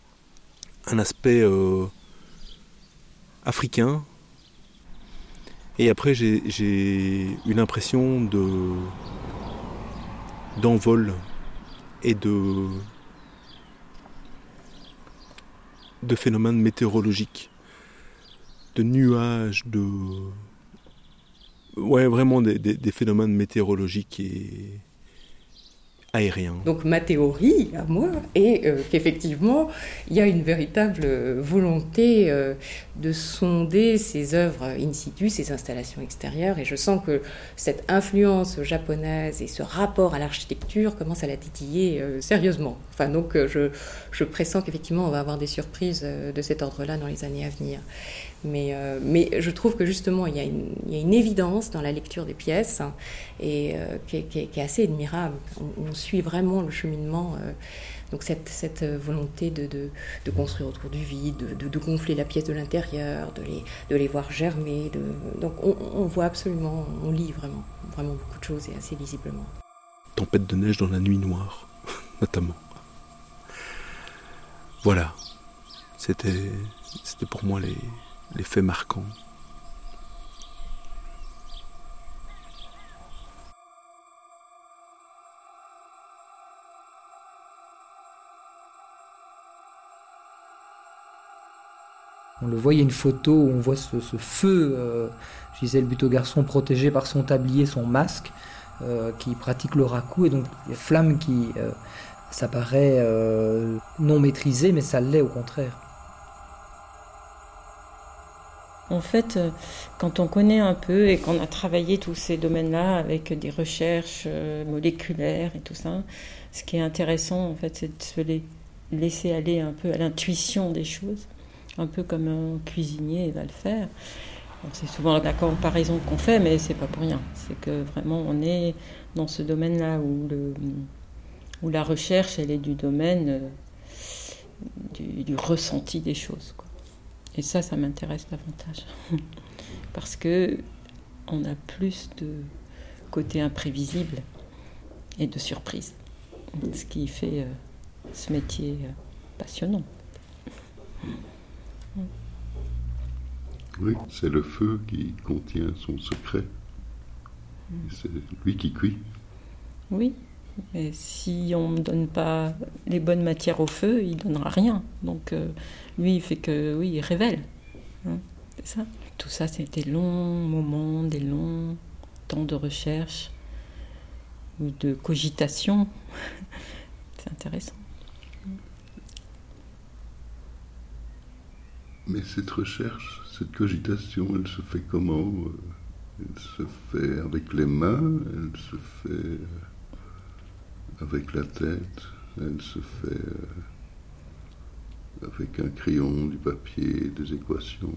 un aspect euh, africain. Et après, j'ai, j'ai une impression de, d'envol et de, de phénomènes météorologiques, de nuages, de... Ouais, vraiment des, des, des phénomènes météorologiques et aériens. Donc ma théorie, à moi, est euh, qu'effectivement, il y a une véritable volonté euh, de sonder ces œuvres in situ, ces installations extérieures, et je sens que cette influence japonaise et ce rapport à l'architecture commence à la titiller euh, sérieusement. Enfin, donc euh, je, je pressens qu'effectivement, on va avoir des surprises euh, de cet ordre-là dans les années à venir. Mais, euh, mais je trouve que justement, il y a une, il y a une évidence dans la lecture des pièces hein, et, euh, qui, est, qui, est, qui est assez admirable. On, on suit vraiment le cheminement, euh, donc cette, cette volonté de, de, de construire autour du vide, de, de, de gonfler la pièce de l'intérieur, de les, de les voir germer. De, donc on, on voit absolument, on lit vraiment, vraiment beaucoup de choses et assez lisiblement. Tempête de neige dans la nuit noire, notamment. Voilà, c'était, c'était pour moi les... les faits marquants. On le voit, il y a une photo où on voit ce, ce feu, euh, Gisèle Buteau-Garçon protégé par son tablier, son masque, euh, qui pratiquent le raku, et donc les flammes qui, euh, ça paraît euh, non maîtrisé, mais ça l'est au contraire. En fait, quand on connaît un peu et qu'on a travaillé tous ces domaines-là avec des recherches moléculaires et tout ça, ce qui est intéressant, en fait, c'est de se laisser aller un peu à l'intuition des choses, un peu comme un cuisinier va le faire. Donc, c'est souvent la comparaison qu'on fait, mais c'est pas pour rien. C'est que vraiment, on est dans ce domaine-là où, le, où la recherche, elle est du domaine du, du ressenti des choses, quoi. Et ça, ça m'intéresse davantage. Parce que on a plus de côté imprévisible et de surprise. Ce qui fait euh, ce métier euh, passionnant. Oui, c'est le feu qui contient son secret. Et c'est lui qui cuit. Oui, mais si on ne donne pas les bonnes matières au feu, il ne donnera rien. Donc euh, lui, il fait que, oui, il révèle. Hein, c'est ça. Tout ça, c'est des longs moments, des longs temps de recherche ou de cogitation. C'est intéressant. Mais cette recherche, cette cogitation, elle se fait comment ? Elle se fait avec les mains, elle se fait avec la tête, elle se fait avec un crayon, du papier, des équations.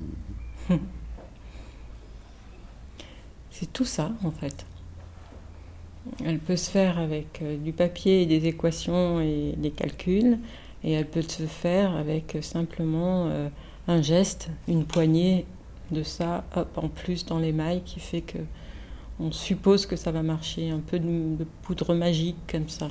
C'est tout ça, en fait. Elle peut se faire avec du papier et des équations et des calculs, et elle peut se faire avec simplement euh, un geste, une poignée de ça, hop, en plus dans l'émail, qui fait que on suppose que ça va marcher, un peu de, de poudre magique comme ça.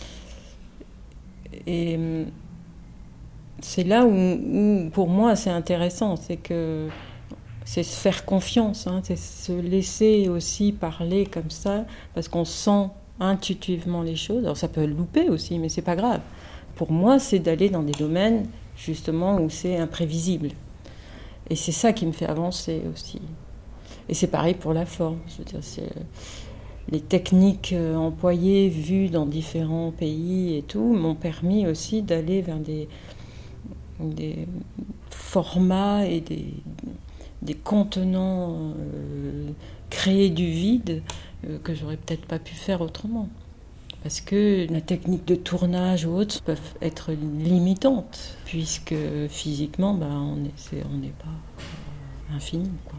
Et c'est là où, où pour moi, c'est intéressant, c'est que c'est se faire confiance, hein, c'est se laisser aussi parler comme ça, parce qu'on sent intuitivement les choses. Alors ça peut louper aussi, mais c'est pas grave. Pour moi, c'est d'aller dans des domaines justement où c'est imprévisible. Et c'est ça qui me fait avancer aussi. Et c'est pareil pour la forme. Je veux dire, c'est les techniques employées, vues dans différents pays et tout, m'ont permis aussi d'aller vers des, des formats et des, des contenants euh, créés du vide euh, que j'aurais peut-être pas pu faire autrement. Parce que la technique de tournage ou autres peuvent être limitantes, puisque physiquement, bah, on n'est c'est, on n'est pas infini, quoi.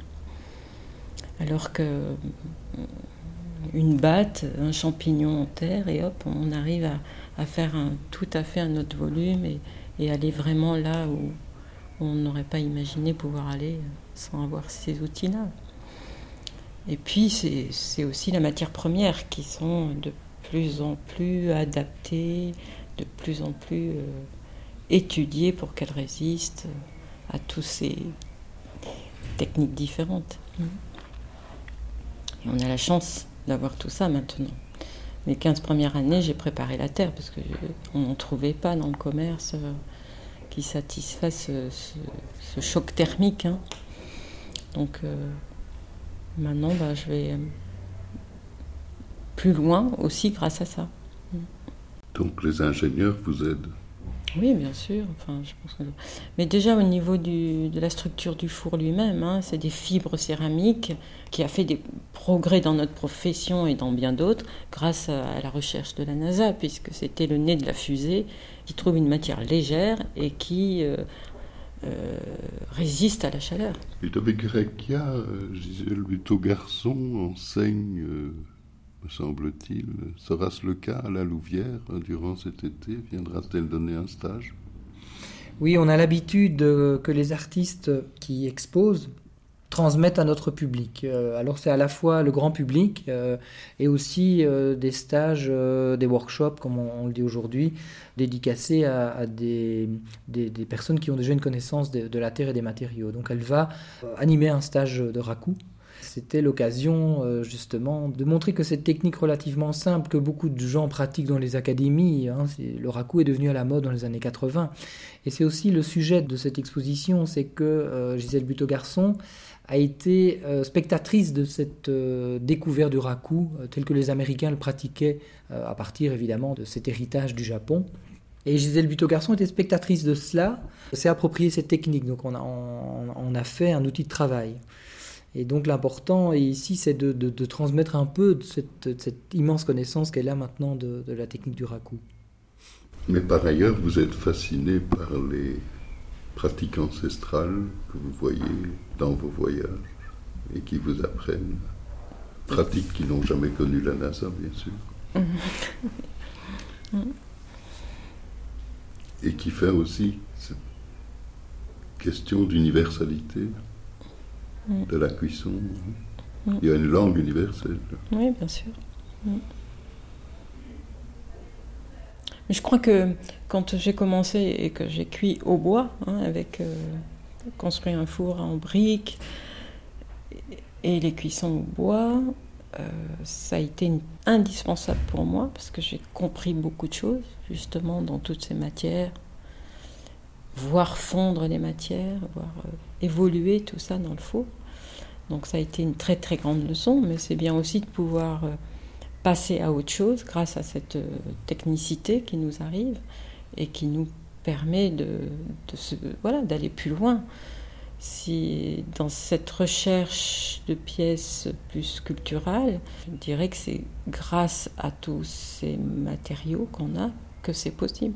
Alors que une batte, un champignon en terre, et hop, on arrive à, à faire un, tout à fait un autre volume et, et aller vraiment là où on n'aurait pas imaginé pouvoir aller sans avoir ces outils-là. Et puis, c'est, c'est aussi la matière première qui sont de plus en plus adaptées, de plus en plus euh, étudiées pour qu'elles résistent à toutes ces techniques différentes. Et on a la chance d'avoir tout ça maintenant. Les quinze premières années, j'ai préparé la terre parce qu'on n'en trouvait pas dans le commerce euh, qui satisfasse ce, ce, ce choc thermique. Hein. Donc euh, maintenant, bah, je vais plus loin aussi grâce à ça. Donc les ingénieurs vous aident ? Oui, bien sûr. Enfin, je pense que... Mais déjà au niveau du, de la structure du four lui-même, hein, c'est des fibres céramiques qui a fait des progrès dans notre profession et dans bien d'autres grâce à, à la recherche de la NASA, puisque c'était le nez de la fusée qui trouve une matière légère et qui euh, euh, résiste à la chaleur. Et avec Rekia, Gisèle Buteau-Garçon enseigne... Euh... me semble-t-il. Sera-ce le cas à la Louvière durant cet été ? Viendra-t-elle donner un stage ? Oui, on a l'habitude que les artistes qui exposent transmettent à notre public. Alors c'est à la fois le grand public euh, et aussi euh, des stages, euh, des workshops, comme on, on le dit aujourd'hui, dédicacés à, à des, des, des personnes qui ont déjà une connaissance de, de la terre et des matériaux. Donc elle va animer un stage de raku. C'était l'occasion euh, justement de montrer que cette technique relativement simple que beaucoup de gens pratiquent dans les académies, hein, c'est, le raku est devenu à la mode dans les années quatre-vingts. Et c'est aussi le sujet de cette exposition, c'est que euh, Gisèle Buteau-Garçon a été euh, spectatrice de cette euh, découverte du raku, euh, tel que les Américains le pratiquaient, euh, à partir évidemment de cet héritage du Japon. Et Gisèle Buteau-Garçon était spectatrice de cela, s'est approprié cette technique, donc on a, on, on a fait un outil de travail. Et donc l'important ici, c'est de, de, de transmettre un peu de cette, de cette immense connaissance qu'elle a maintenant de, de la technique du raku. Mais par ailleurs, vous êtes fasciné par les pratiques ancestrales que vous voyez dans vos voyages et qui vous apprennent. Pratiques qui n'ont jamais connu la NASA, bien sûr. Et qui fait aussi cette question d'universalité de la cuisson. Il y a une langue universelle. Oui, bien sûr. Mais je crois que quand j'ai commencé et que j'ai cuit au bois, hein, avec euh, construit un four en briques et les cuissons au bois, euh, ça a été une, indispensable pour moi parce que j'ai compris beaucoup de choses justement dans toutes ces matières, voir fondre les matières, voir euh, évoluer tout ça dans le four. Donc ça a été une très très grande leçon, mais c'est bien aussi de pouvoir euh, passer à autre chose grâce à cette euh, technicité qui nous arrive et qui nous permet de, de se, voilà, d'aller plus loin. Si dans cette recherche de pièces plus sculpturales, je dirais que c'est grâce à tous ces matériaux qu'on a que c'est possible.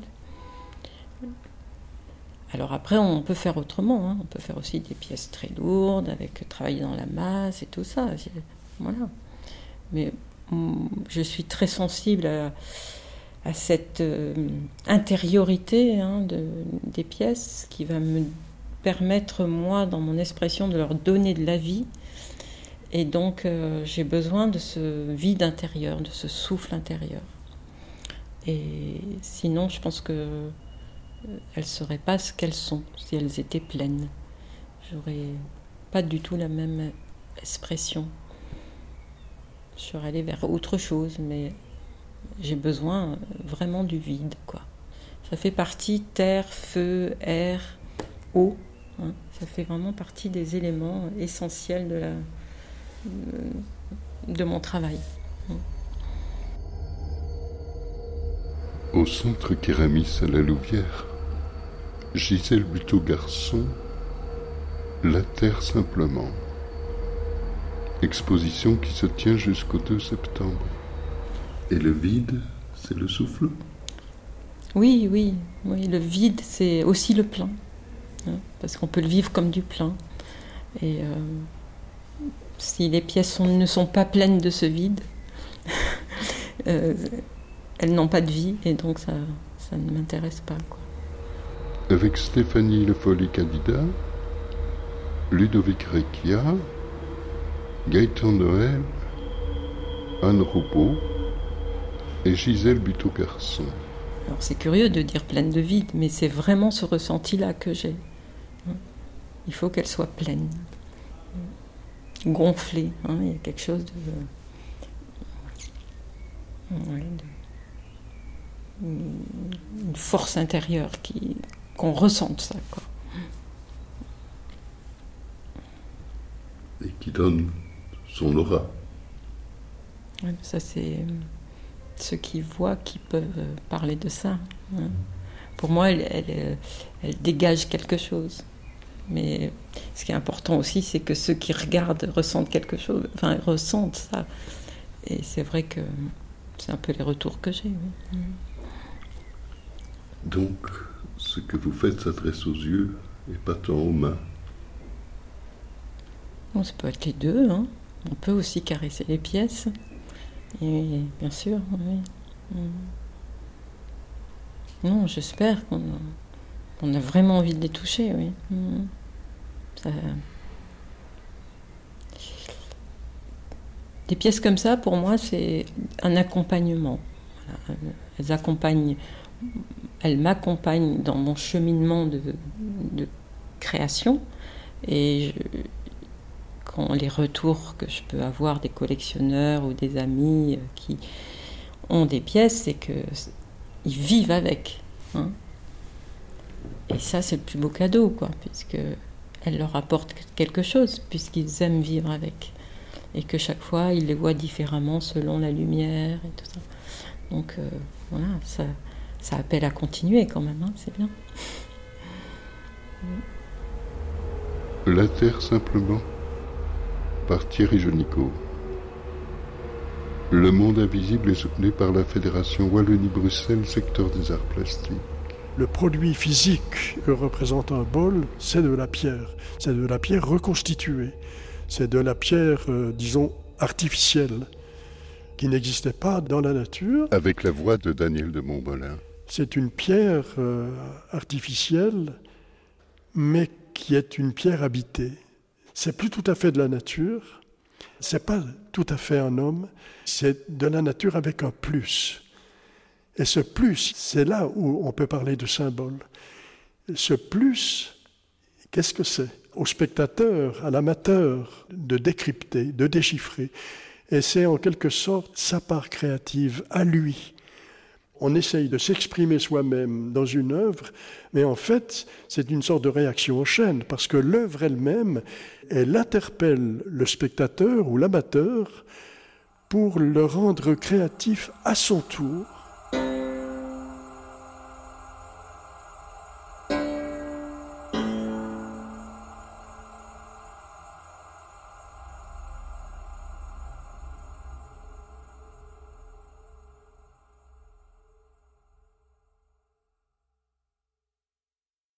Alors après, on peut faire autrement, hein. On peut faire aussi des pièces très lourdes, avec travailler dans la masse et tout ça. Voilà. Mais je suis très sensible à, à cette euh, intériorité, hein, de, des pièces qui va me permettre, moi, dans mon expression, de leur donner de la vie. Et donc, euh, j'ai besoin de ce vide intérieur, de ce souffle intérieur. Et sinon, je pense que elles ne seraient pas ce qu'elles sont si elles étaient pleines. J'aurais pas du tout la même expression. Je serais allée vers autre chose, mais j'ai besoin vraiment du vide, quoi. Ça fait partie terre, feu, air, eau. Hein. Ça fait vraiment partie des éléments essentiels de, la, de mon travail. Au centre Kéramis à la Louvière, Gisèle Buteau-Garçon, La Terre simplement. Exposition qui se tient jusqu'au deux septembre. Et le vide, c'est le souffle ? Oui, oui, oui, le vide, c'est aussi le plein. Hein, parce qu'on peut le vivre comme du plein. Et euh, si les pièces sont, ne sont pas pleines de ce vide, euh, elles n'ont pas de vie, et donc ça, ça ne m'intéresse pas, quoi. Avec Stéphanie Le Folli-Cadida, Ludovic Recchia, Gaëtan Noël, Anne Roubaud et Gisèle Buteau-Garçon. Alors c'est curieux de dire pleine de vide, mais c'est vraiment ce ressenti-là que j'ai. Il faut qu'elle soit pleine, gonflée. Hein, il y a quelque chose de... Ouais, de... une force intérieure qui... qu'on ressente ça, quoi. Et qui donne son aura. Ouais, ça, c'est ceux qui voient qui peuvent parler de ça. Hein. Pour moi, elle, elle, elle dégage quelque chose. Mais ce qui est important aussi, c'est que ceux qui regardent ressentent quelque chose, enfin, ressentent ça. Et c'est vrai que c'est un peu les retours que j'ai. Oui. Donc, ce que vous faites s'adresse aux yeux et pas tant aux mains. Bon, ça peut être les deux. Hein. On peut aussi caresser les pièces. Et bien sûr, oui. Non, j'espère qu'on a, qu'on a vraiment envie de les toucher, oui. Ça... Des pièces comme ça, pour moi, c'est un accompagnement. Voilà. Elles accompagnent, elles m'accompagnent dans mon cheminement de, de création. Et je, quand les retours que je peux avoir des collectionneurs ou des amis qui ont des pièces, c'est qu'ils vivent avec. Hein. Et ça, c'est le plus beau cadeau, quoi, puisqu'elles leur apportent quelque chose, puisqu'ils aiment vivre avec. Et que chaque fois, ils les voient différemment selon la lumière et tout ça. Donc, euh, voilà, ça, ça appelle à continuer quand même, hein, c'est bien. La Terre simplement, par Thierry Genicot. Le monde invisible est soutenu par la Fédération Wallonie-Bruxelles, secteur des arts plastiques. Le produit physique que représente un bol, c'est de la pierre. C'est de la pierre reconstituée. C'est de la pierre, euh, disons, artificielle, qui n'existait pas dans la nature. Avec la voix de Daniel de Montbolin. C'est une pierre euh, artificielle, mais qui est une pierre habitée. C'est plus tout à fait de la nature, c'est pas tout à fait un homme, c'est de la nature avec un plus. Et ce plus, c'est là où on peut parler de symbole. Ce plus, qu'est-ce que c'est ? Au spectateur, à l'amateur, de décrypter, de déchiffrer. Et c'est en quelque sorte sa part créative à lui. On essaye de s'exprimer soi-même dans une œuvre, mais en fait, c'est une sorte de réaction en chaîne, parce que l'œuvre elle-même, elle interpelle le spectateur ou l'amateur pour le rendre créatif à son tour,